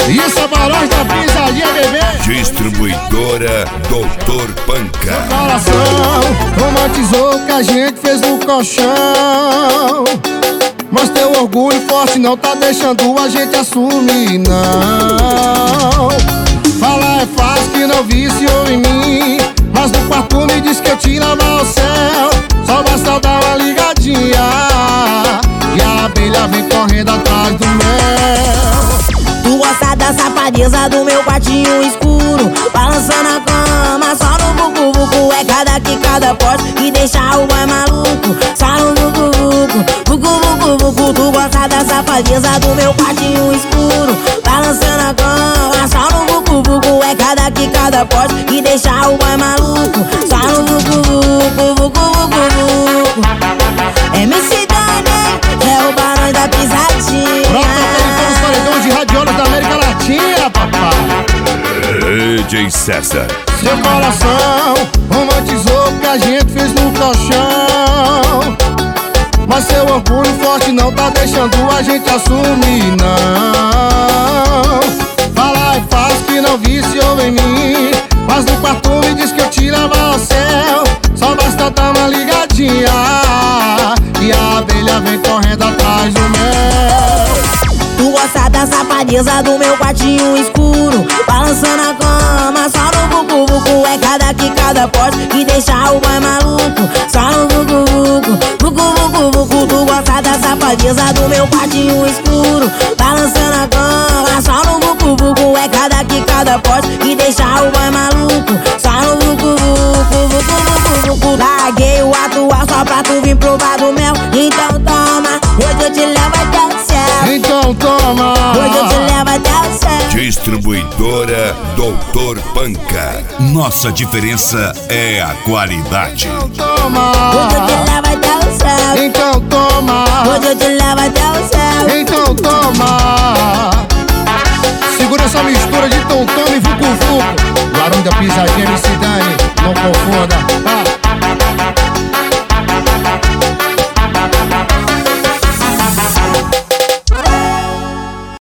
Isso é Barões da Pisadinha, bebê. Distribuidora Doutor Panca. Seu coração romantizou o que a gente fez no colchão, mas teu orgulho forte não tá deixando a gente assumir, não. Falar é fácil que não viciou em mim, mas no quarto me disse que eu te levava ao céu. Só basta dar uma ligadinha e a abelha vem correndo atrás do mel. Tu gosta da safadeza do meu quartinho escuro, balançando a cama, só no vucu-vucu. É cada quicada forte que deixa o boy maluco. Só no vucu-vucu, vucu-vucu-vucu. Tu gosta da safadeza do meu quartinho escuro, balançando a cama, só no vucu-vucu. É cada quicada forte que deixa o boy maluco. Só no vucu-vucu, vucu-vucu-vucu. MC Dani, é o Barões da Pisadinha. Pronto, os paredões de radiolas da América Latina, papai. DJ César. Seu coração romantizou o que a gente fez no colchão, mas seu orgulho forte não tá deixando a gente assumir, não. Falar é fácil que não viciou em mim, mas no quarto me diz que eu te levo ao céu. Só basta dar uma ligadinha e a abelha vem correndo atrás do mel. Tu gosta da safadeza do meu quartinho escuro, balançando a cama, só no vucu-vucu. É cada quicada forte que deixa o boy maluco. Só no vucu-vucu, vucu-vucu-vucu. Tu gosta da safadeza do meu quartinho escuro, balançando a cama, só no vucu-vucu. É cada quicada forte que deixa o boy maluco. Só no vucu-vucu, vucu-vucu-vucu. Larguei o atual só pra tu vir provar do mel. Então toma, hoje eu te levo até o céu. Então toma, hoje eu te levo até o céu. Distribuidora Doutor Panca. Nossa diferença é a qualidade. então toma, Hoje eu te levo até o céu. então toma, Hoje eu te levo até o céu. então toma. Segura essa mistura de tom-tom e vucu-vucu. Barões da Pisadinha, MC Dani, não confunda.